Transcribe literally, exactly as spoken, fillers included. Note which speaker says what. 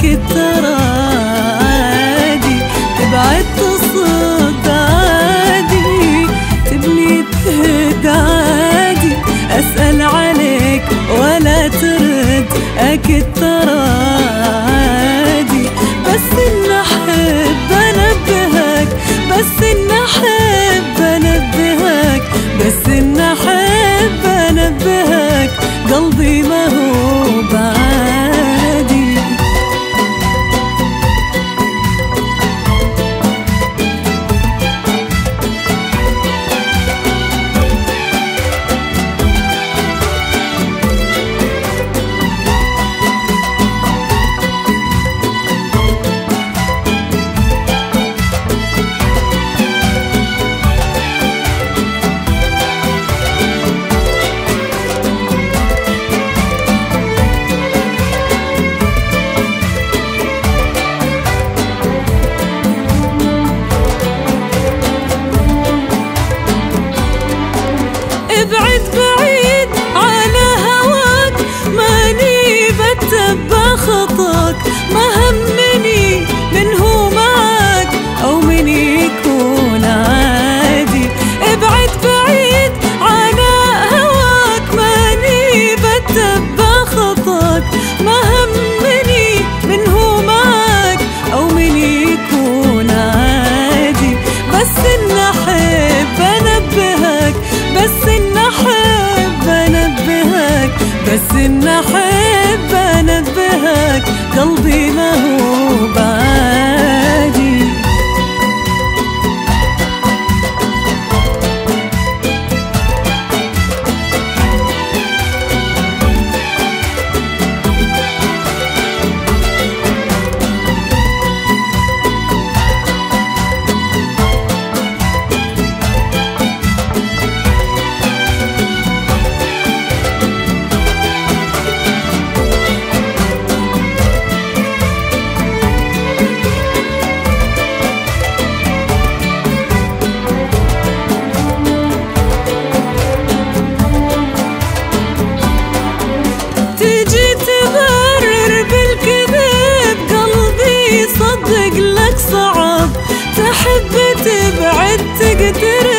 Speaker 1: أكيد ترى عادي، تبعد تصد عادي، تبني تهد عادي، أسأل عليك ولا ترد أكيد ترى عادي. بس إن أحب أنبهك، بس إن أحب أنبهك، بس إن أحب أنبهك، قلبي ما هو بعادي. ابعد بعيد على هواك، ماني بتبع خطاك، ما همني من هو معاك أو من يكون عادي. ابعد بعيد على هواك، ماني بتبع خطاك، ما همني من هو معاك أو من يكون عادي. بس إن أحب أنبهك، بس إن أحب أنبهك، بس إن أحب أنبهك، قلبي ما هو بعادي. صدق لك صعب، تحب تبعد تقدر